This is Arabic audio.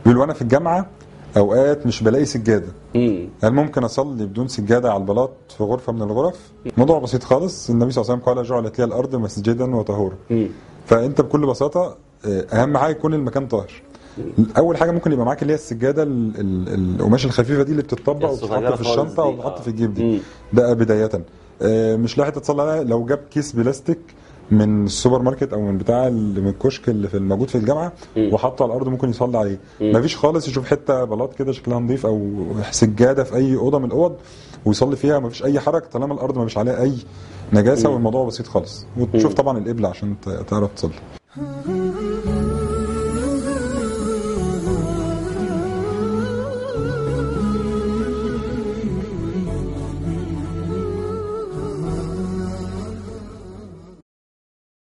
بيقول وانا في الجامعه اوقات مش بلاقي سجاده، هل ممكن اصلي بدون سجاده على البلاط في غرفه من الغرف؟ موضوع بسيط خالص، النبي صلى الله عليه وسلم قال جعلت لي الارض مسجدا وطهورا. فانت بكل بساطه اهم حاجه يكون المكان طاهر. اول حاجه ممكن يبقى معاك اللي هي السجاده القماش الخفيفه دي اللي بتتطبق وبتتحط في الشنطه او بتتحط في الجيب دي. ده بدايه. مش لاحق تتصلي عليها، لو جاب كيس بلاستيك من السوبر ماركت او من بتاع من الكشك اللي في الموجود في الجامعه وحطه على الارض ممكن يصلي عليه. مفيش خالص يشوف حته بلاط كده شكلها نظيف او سجاده في اي اوضه من الاوض ويصلي فيها، مفيش اي حرج طالما الارض مفيش عليها اي نجاسه والموضوع بسيط خالص. وتشوف طبعا القبله عشان تعرف تصلي.